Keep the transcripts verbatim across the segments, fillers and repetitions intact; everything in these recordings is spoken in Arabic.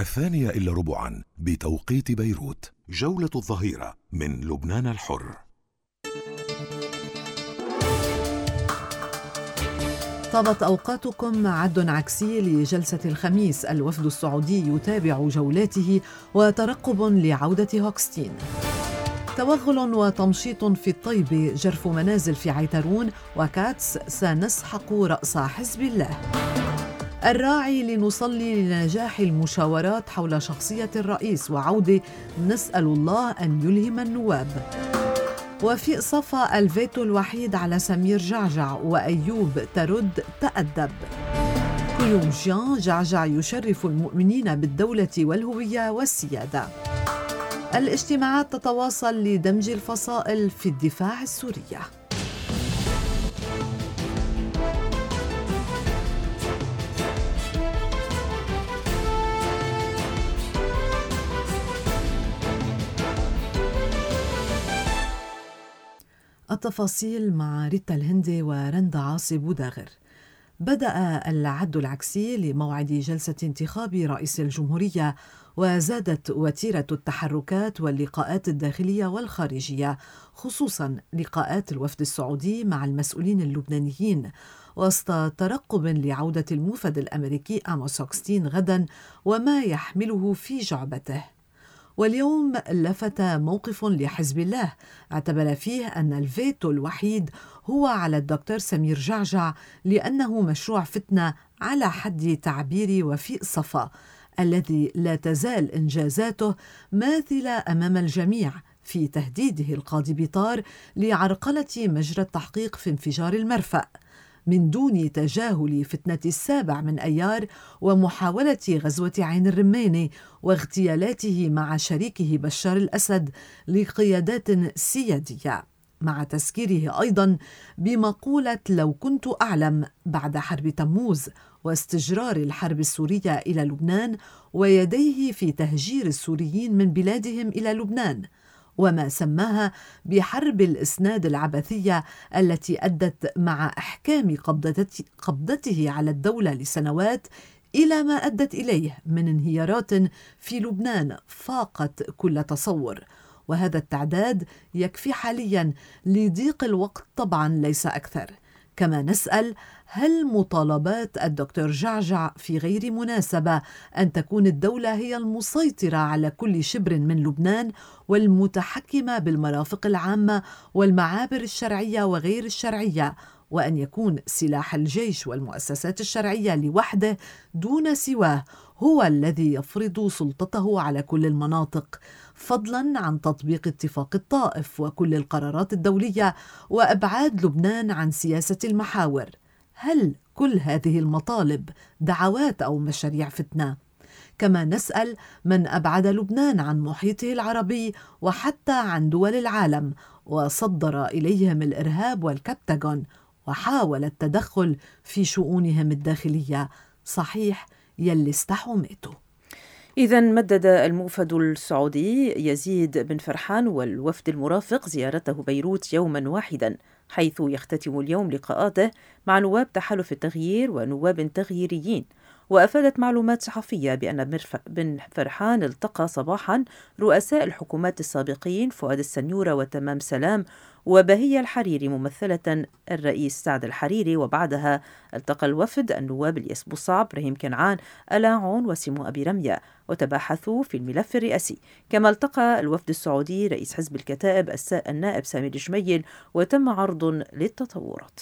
الثانية إلا ربعا بتوقيت بيروت. جولة الظهيرة من لبنان الحر. طابت أوقاتكم. عد عكسي لجلسة الخميس. الوفد السعودي يتابع جولاته وترقب لعودة هوكستين. توغل وتمشيط في الطيب. جرف منازل في عيترون. وكاتس سنسحق رأس حزب الله. الراعي لنصلي لنجاح المشاورات حول شخصية الرئيس وعودة. نسأل الله أن يلهم النواب. وفي صفا الفيتو الوحيد على سمير جعجع. وأيوب ترد تأدب. كيونجيان جعجع يشرف المؤمنين بالدولة والهوية والسيادة. الاجتماعات تتواصل لدمج الفصائل في الدفاع السورية. التفاصيل مع ريتا الهندي ورندا عاصي بوداغر. بدأ العد العكسي لموعد جلسة انتخاب رئيس الجمهورية، وزادت وتيرة التحركات واللقاءات الداخلية والخارجية، خصوصا لقاءات الوفد السعودي مع المسؤولين اللبنانيين، وسط ترقب لعودة الموفد الأمريكي آموس هوكستين غدا وما يحمله في جعبته. واليوم لفت موقف لحزب الله اعتبر فيه أن الفيتو الوحيد هو على الدكتور سمير جعجع، لأنه مشروع فتنة على حد تعبير وفيء صفا، الذي لا تزال إنجازاته ماثلة أمام الجميع في تهديده القاضي بيطار لعرقلة مجرى التحقيق في انفجار المرفأ، من دون تجاهل فتنة السابع من أيار ومحاولة غزوة عين الرمانة واغتيالاته مع شريكه بشار الأسد لقيادات سيادية، مع تذكيره أيضا بمقولة لو كنت أعلم بعد حرب تموز واستجرار الحرب السورية إلى لبنان ويديه في تهجير السوريين من بلادهم إلى لبنان، وما سماها بحرب الإسناد العبثية التي أدت مع إحكام قبضته على الدولة لسنوات إلى ما أدت إليه من انهيارات في لبنان فاقت كل تصور. وهذا التعداد يكفي حاليا لضيق الوقت طبعا ليس أكثر. كما نسأل، هل مطالبات الدكتور جعجع في غير مناسبة أن تكون الدولة هي المسيطرة على كل شبر من لبنان والمتحكمة بالمرافق العامة والمعابر الشرعية وغير الشرعية، وأن يكون سلاح الجيش والمؤسسات الشرعية لوحده دون سواه هو الذي يفرض سلطته على كل المناطق، فضلا عن تطبيق اتفاق الطائف وكل القرارات الدولية وأبعاد لبنان عن سياسة المحاور؟ هل كل هذه المطالب دعوات أو مشاريع فتنة؟ كما نسأل، من أبعد لبنان عن محيطه العربي وحتى عن دول العالم وصدر إليهم الإرهاب والكبتاغون وحاول التدخل في شؤونهم الداخلية؟ صحيح يلي استحوا ماتوا. إذن مدد الموفد السعودي يزيد بن فرحان والوفد المرافق زيارته بيروت يوما واحدا، حيث يختتم اليوم لقاءاته مع نواب تحالف التغيير ونواب تغييريين. وأفادت معلومات صحفية بأن بن فرحان التقى صباحا رؤساء الحكومات السابقين فؤاد السنيورة وتمام سلام وبهية الحريري ممثلة الرئيس سعد الحريري، وبعدها التقى الوفد النواب الياس بوصعب، إبراهيم كنعان، ألا عون وسمو أبي رمية، وتباحثوا في الملف الرئاسي. كما التقى الوفد السعودي رئيس حزب الكتائب النائب سامي الجميل وتم عرض للتطورات.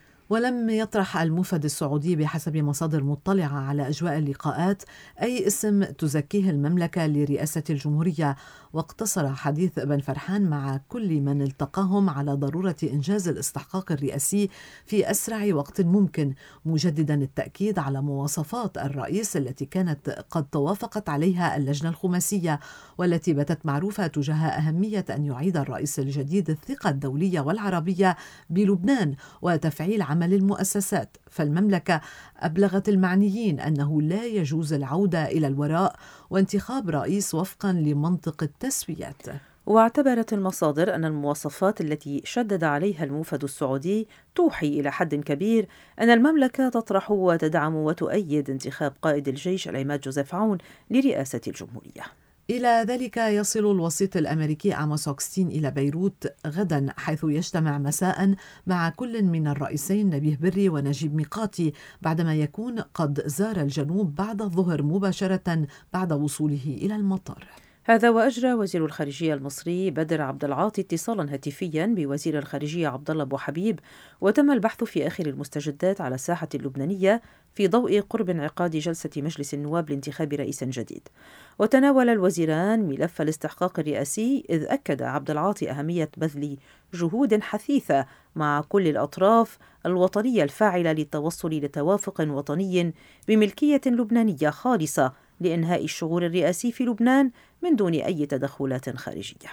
ولم يطرح الموفد السعودي بحسب مصادر مطلعة على أجواء اللقاءات أي اسم تزكيه المملكة لرئاسة الجمهورية، واقتصر حديث بن فرحان مع كل من التقاهم على ضرورة إنجاز الاستحقاق الرئاسي في أسرع وقت ممكن، مجددا التأكيد على مواصفات الرئيس التي كانت قد توافقت عليها اللجنة الخماسية، والتي باتت معروفة تجاه أهمية أن يعيد الرئيس الجديد الثقة الدولية والعربية بلبنان وتفعيل عمل المؤسسات. فالمملكة أبلغت المعنيين أنه لا يجوز العودة إلى الوراء وانتخاب رئيس وفقا لمنطق التسويات. واعتبرت المصادر أن المواصفات التي شدد عليها الموفد السعودي توحي إلى حد كبير أن المملكة تطرح وتدعم وتؤيد انتخاب قائد الجيش العماد جوزيف عون لرئاسة الجمهورية. إلى ذلك يصل الوسيط الأمريكي آموس أوغستين إلى بيروت غدا، حيث يجتمع مساء مع كل من الرئيسين نبيه بري ونجيب ميقاتي، بعدما يكون قد زار الجنوب بعد الظهر مباشرة بعد وصوله إلى المطار. هذا وأجرى وزير الخارجية المصري بدر عبد العاطي اتصالا هاتفيا بوزير الخارجية عبد الله أبو حبيب، وتم البحث في آخر المستجدات على الساحة اللبنانية في ضوء قرب انعقاد جلسة مجلس النواب لانتخاب رئيس جديد. وتناول الوزيران ملف الاستحقاق الرئاسي، إذ أكد عبد العاطي أهمية بذل جهود حثيثة مع كل الأطراف الوطنية الفاعلة للتوصل لتوافق وطني بملكية لبنانية خالصة لإنهاء الشغور الرئاسي في لبنان من دون أي تدخلات خارجية.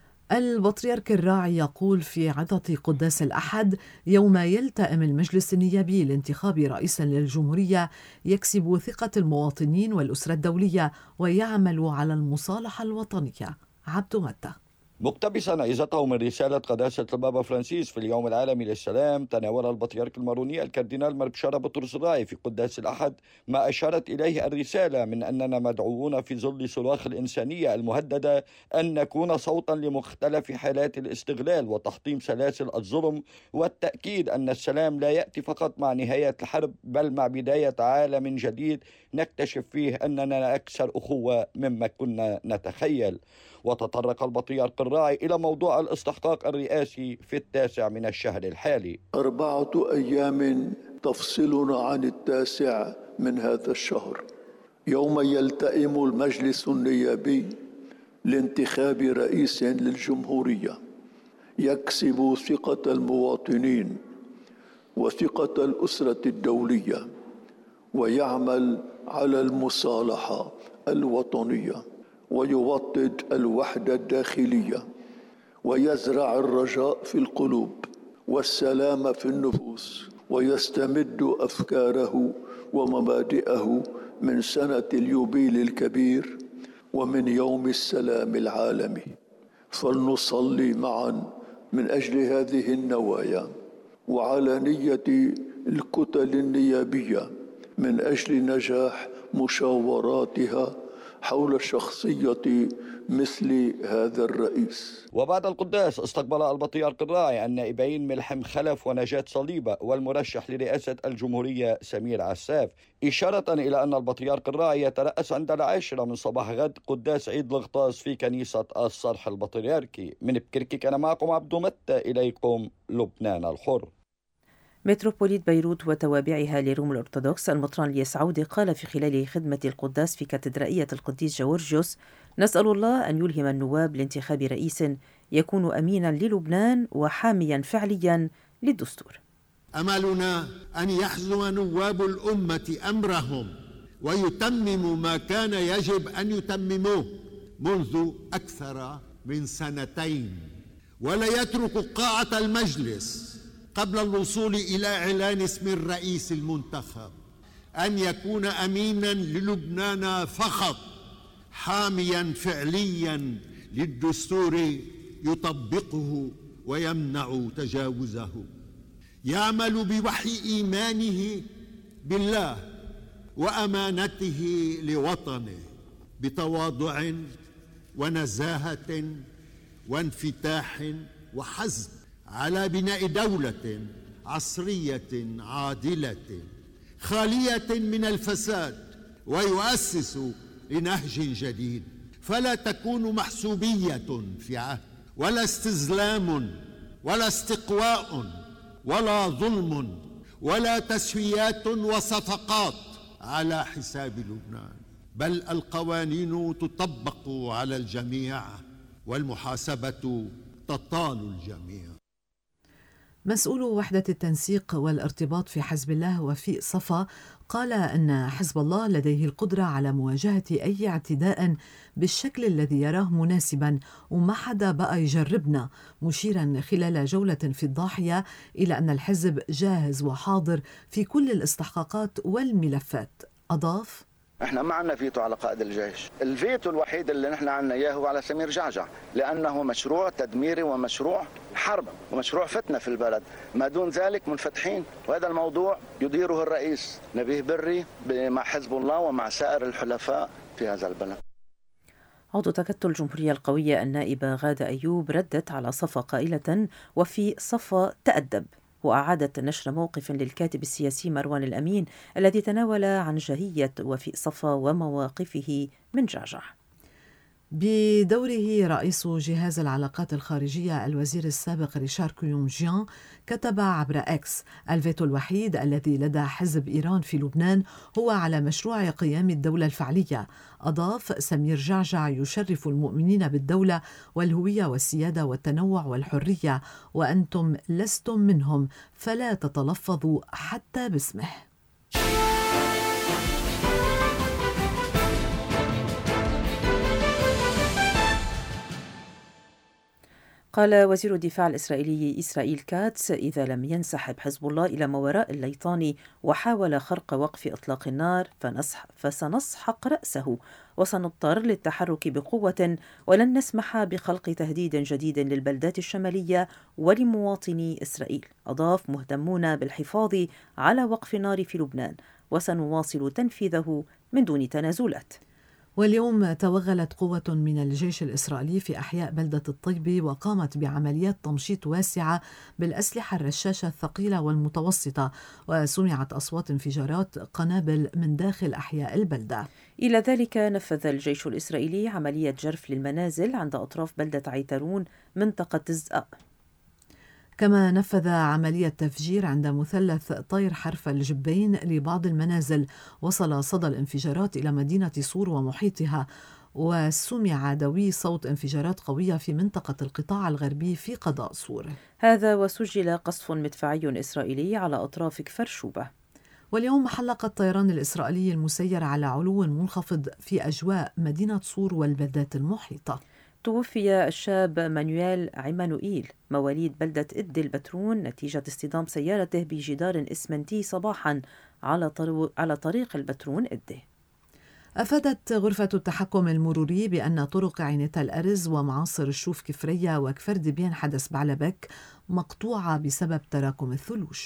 البطريرك الراعي يقول في عظة قداس الأحد: يوم يلتئم المجلس النيابي لانتخاب رئيس للجمهورية يكسب ثقة المواطنين والأسرة الدولية ويعمل على المصالحة الوطنية. عبد متى. مقتبسا عظته من رسالة قداسة البابا فرانسيس في اليوم العالمي للسلام، تناول البطريرك الماروني الكاردينال مربشارة بطرس الراعي في قداس الأحد ما أشارت إليه الرسالة من أننا مدعوون في ظل صراخ الإنسانية المهددة أن نكون صوتا لمختلف حالات الاستغلال وتحطيم سلاسل الظلم، والتأكيد أن السلام لا يأتي فقط مع نهاية الحرب بل مع بداية عالم جديد نكتشف فيه أننا أكثر أخوة مما كنا نتخيل. وتطرق البطريرك الراعي إلى موضوع الاستحقاق الرئاسي في التاسع من الشهر الحالي. أربعة أيام تفصلنا عن التاسع من هذا الشهر، يوم يلتئم المجلس النيابي لانتخاب رئيس للجمهورية يكسب ثقة المواطنين وثقة الأسرة الدولية ويعمل على المصالحة الوطنية ويوطد الوحدة الداخلية ويزرع الرجاء في القلوب والسلام في النفوس ويستمد أفكاره ومبادئه من سنة اليوبيل الكبير ومن يوم السلام العالمي. فلنصلي معا من أجل هذه النوايا وعلى نية الكتل النيابية من أجل نجاح مشاوراتها حول شخصية مثل هذا الرئيس. وبعد القداس استقبل البطريرك الراعي النائبين ملحم خلف ونجاة صليبة والمرشح لرئاسة الجمهورية سمير عساف، إشارة إلى أن البطريرك الراعي يترأس عند العاشرة من صباح غد قداس عيد الغطاس في كنيسة الصرح البطريركي. من بكركي كان معكم عبد متى، إليكم لبنان الحر. متروبوليت بيروت وتوابعها لروم الأرثوذكس المطران اليسعودي قال في خلال خدمة القداس في كاتدرائية القديس جورجيوس: نسأل الله أن يلهم النواب لانتخاب رئيس يكون أمينا للبنان وحاميا فعليا للدستور. أملنا أن يحزم نواب الأمة أمرهم ويتمموا ما كان يجب أن يتمموه منذ أكثر من سنتين، ولا يترك قاعة المجلس قبل الوصول إلى إعلان اسم الرئيس المنتخب أن يكون أمينا للبنان فقط، حاميا فعليا للدستور يطبقه ويمنع تجاوزه، يعمل بوحي إيمانه بالله وأمانته لوطنه بتواضع ونزاهة وانفتاح وحزم على بناء دولة عصرية عادلة خالية من الفساد، ويؤسس لنهج جديد فلا تكون محسوبية في عهد ولا استزلام ولا استقواء ولا ظلم ولا تسويات وصفقات على حساب لبنان، بل القوانين تطبق على الجميع والمحاسبة تطال الجميع. مسؤول وحدة التنسيق والارتباط في حزب الله وفيق صفا قال أن حزب الله لديه القدرة على مواجهة أي اعتداء بالشكل الذي يراه مناسبا وما حدا بقى يجربنا، مشيرا خلال جولة في الضاحية إلى أن الحزب جاهز وحاضر في كل الاستحقاقات والملفات. أضاف: احنا ما عندنا فيتو على قائد الجيش، الفيتو الوحيد اللي نحن عندنا اياه هو على سمير جعجع، لانه مشروع تدميري ومشروع حرب ومشروع فتنه في البلد، ما دون ذلك منفتحين، وهذا الموضوع يديره الرئيس نبيه بري مع حزب الله ومع سائر الحلفاء في هذا البلد. عضو تكتل الجمهورية القوية النائبة غادة أيوب ردت على صفا قائلة: وفي صفا تأدب، وأعادت نشر موقف للكاتب السياسي مروان الأمين الذي تناول عن جهية وفي صفا ومواقفه من جعجع. بدوره رئيس جهاز العلاقات الخارجية الوزير السابق ريشار كيونجيان كتب عبر إكس: الفيتو الوحيد الذي لدى حزب إيران في لبنان هو على مشروع قيام الدولة الفعلية. أضاف: سمير جعجع يشرف المؤمنين بالدولة والهوية والسيادة والتنوع والحرية، وأنتم لستم منهم، فلا تتلفظوا حتى باسمه. قال وزير الدفاع الإسرائيلي إسرائيل كاتس: إذا لم ينسحب حزب الله إلى ما وراء الليطاني وحاول خرق وقف إطلاق النار فنسح فسنسحق رأسه، وسنضطر للتحرك بقوة، ولن نسمح بخلق تهديد جديد للبلدات الشمالية ولمواطني إسرائيل. أضاف: مهتمون بالحفاظ على وقف النار في لبنان، وسنواصل تنفيذه من دون تنازلات. واليوم توغلت قوة من الجيش الإسرائيلي في أحياء بلدة الطيبة وقامت بعمليات تمشيط واسعة بالأسلحة الرشاشة الثقيلة والمتوسطة، وسمعت أصوات انفجارات قنابل من داخل أحياء البلدة. إلى ذلك نفذ الجيش الإسرائيلي عملية جرف للمنازل عند أطراف بلدة عيترون منطقة زئة. كما نفذ عملية تفجير عند مثلث طير حرف الجبين لبعض المنازل. وصل صدى الانفجارات إلى مدينة صور ومحيطها، وسمع دوي صوت انفجارات قوية في منطقة القطاع الغربي في قضاء صور. هذا وسجل قصف مدفعي إسرائيلي على أطراف كفر شوبة. واليوم حلق الطيران الإسرائيلي المسير على علو منخفض في أجواء مدينة صور والبلدات المحيطة. توفي الشاب مانويل عمانوئيل مواليد بلدة إد البترون نتيجة اصطدام سيارته بجدار إسمنتي صباحا على على طريق البترون إد. أفادت غرفة التحكم المروري بأن طرق عينتا الأرز ومعاصر الشوف كفرية وكفر دبيان حدث بعلبك مقطوعة بسبب تراكم الثلوج.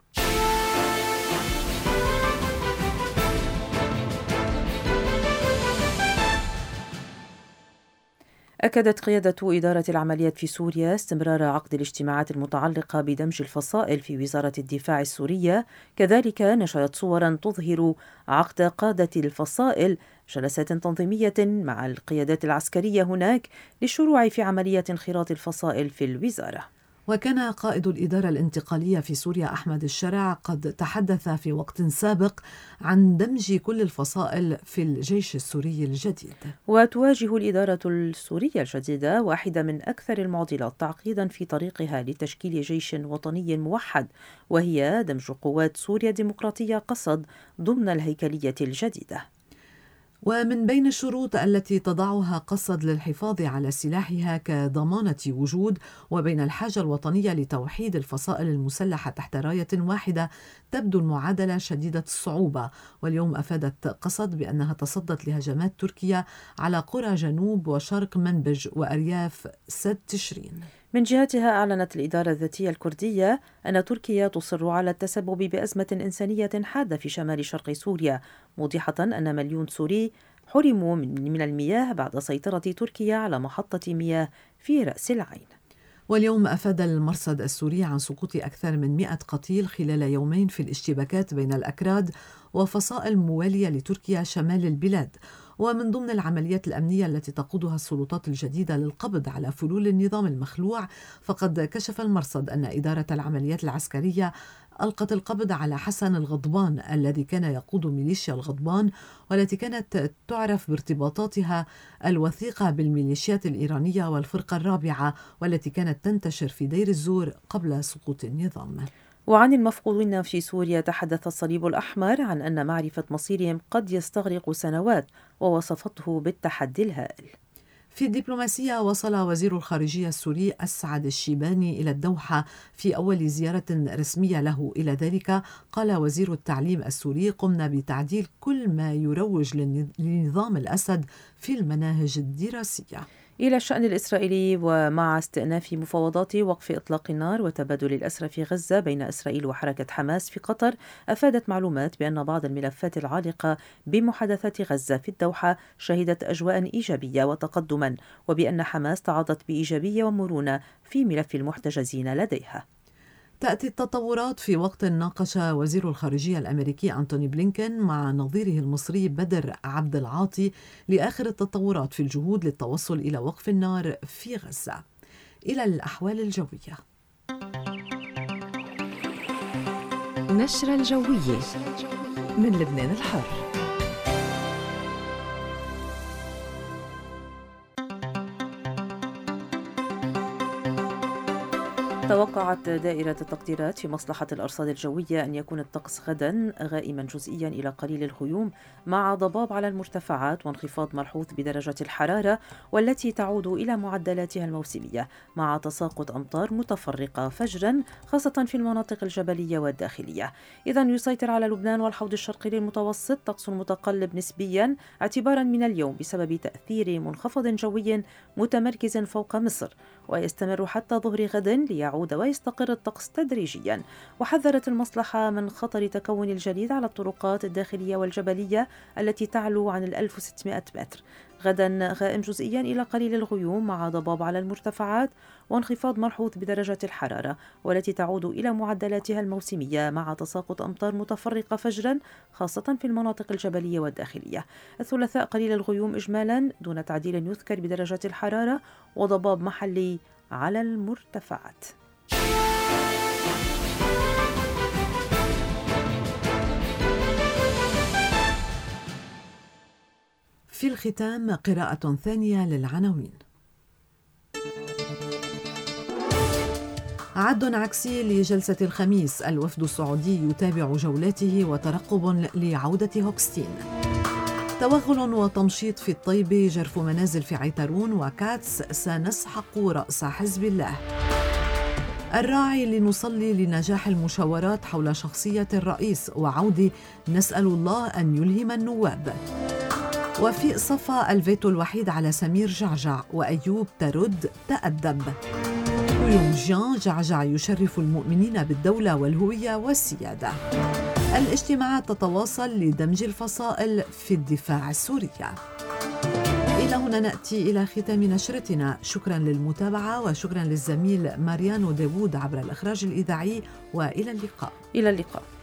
أكدت قيادة إدارة العمليات في سوريا استمرار عقد الاجتماعات المتعلقة بدمج الفصائل في وزارة الدفاع السورية. كذلك نشرت صورا تظهر عقد قادة الفصائل جلسات تنظيمية مع القيادات العسكرية هناك للشروع في عملية انخراط الفصائل في الوزارة. وكان قائد الإدارة الانتقالية في سوريا أحمد الشرع قد تحدث في وقت سابق عن دمج كل الفصائل في الجيش السوري الجديد. وتواجه الإدارة السورية الجديدة واحدة من أكثر المعضلات تعقيدا في طريقها لتشكيل جيش وطني موحد، وهي دمج قوات سوريا الديمقراطية قصد ضمن الهيكلية الجديدة. ومن بين الشروط التي تضعها قصد للحفاظ على سلاحها كضمانة وجود وبين الحاجة الوطنية لتوحيد الفصائل المسلحة تحت راية واحدة تبدو المعادلة شديدة الصعوبة. واليوم أفادت قصد بأنها تصدت لهجمات تركيا على قرى جنوب وشرق منبج وأرياف سد تشرين. من جهتها أعلنت الإدارة الذاتية الكردية أن تركيا تصر على التسبب بأزمة إنسانية حادة في شمال شرق سوريا، موضحة أن مليون سوري حرموا من المياه بعد سيطرة تركيا على محطة مياه في رأس العين. واليوم أفاد المرصد السوري عن سقوط أكثر من مئة قتيل خلال يومين في الاشتباكات بين الأكراد وفصائل موالية لتركيا شمال البلاد. ومن ضمن العمليات الأمنية التي تقودها السلطات الجديدة للقبض على فلول النظام المخلوع، فقد كشف المرصد أن إدارة العمليات العسكرية ألقت القبض على حسن الغضبان الذي كان يقود ميليشيا الغضبان، والتي كانت تعرف بارتباطاتها الوثيقة بالميليشيات الإيرانية والفرقة الرابعة، والتي كانت تنتشر في دير الزور قبل سقوط النظام. وعن المفقودين في سوريا تحدث الصليب الأحمر عن أن معرفة مصيرهم قد يستغرق سنوات، ووصفته بالتحدي الهائل. في الدبلوماسية، وصل وزير الخارجية السوري أسعد الشيباني إلى الدوحة في أول زيارة رسمية له. إلى ذلك قال وزير التعليم السوري: قمنا بتعديل كل ما يروج لنظام الأسد في المناهج الدراسية. إلى الشأن الإسرائيلي، ومع استئناف مفاوضات وقف إطلاق النار وتبادل الأسرى في غزة بين إسرائيل وحركة حماس في قطر، أفادت معلومات بأن بعض الملفات العالقة بمحادثات غزة في الدوحة شهدت أجواء إيجابية وتقدما، وبأن حماس تعاطت بإيجابية ومرونة في ملف المحتجزين لديها. تأتي التطورات في وقت ناقش وزير الخارجية الأمريكي أنتوني بلينكين مع نظيره المصري بدر عبد العاطي لآخر التطورات في الجهود للتوصل إلى وقف النار في غزة. إلى الأحوال الجوية. نشرة الجوية من لبنان الحر. توقعت دائرة التقديرات في مصلحة الأرصاد الجوية أن يكون الطقس غدا غائما جزئيا إلى قليل الغيوم، مع ضباب على المرتفعات وانخفاض ملحوظ بدرجة الحرارة والتي تعود إلى معدلاتها الموسمية، مع تساقط أمطار متفرقة فجرا خاصة في المناطق الجبلية والداخلية. إذن يسيطر على لبنان والحوض الشرقي للمتوسط طقس متقلب نسبيا اعتبارا من اليوم بسبب تأثير منخفض جوي متمركز فوق مصر، ويستمر حتى ظهر غد ليعود ويستقر الطقس تدريجيا. وحذرت المصلحة من خطر تكون الجليد على الطرقات الداخلية والجبلية التي تعلو عن ألف وستمائة متر. غدا غائم جزئيا إلى قليل الغيوم، مع ضباب على المرتفعات وانخفاض ملحوظ بدرجة الحرارة والتي تعود إلى معدلاتها الموسمية، مع تساقط أمطار متفرقة فجرا خاصة في المناطق الجبلية والداخلية. الثلاثاء قليل الغيوم إجمالا دون تعديل يذكر بدرجة الحرارة، وضباب محلي على المرتفعات. في الختام قراءة ثانية للعناوين. عد عكسي لجلسة الخميس، الوفد السعودي يتابع جولاته وترقب لعودة هوكستين. توغل وتمشيط في الطيبة، جرف منازل في عيترون، وكاتس سنسحق رأس حزب الله. الراعي لنصلي لنجاح المشاورات حول شخصية الرئيس، وعودة نسأل الله أن يلهم النواب. وفي صفا الفيتو الوحيد على سمير جعجع، وأيوب ترد تأدب. ويونجيان جعجع يشرف المؤمنين بالدولة والهوية والسيادة. الاجتماعات تتواصل لدمج الفصائل في الدفاع السوري. إلى هنا نأتي إلى ختام نشرتنا. شكرا للمتابعة، وشكرا للزميل ماريانو داوود عبر الإخراج الإذاعي، وإلى اللقاء. إلى اللقاء.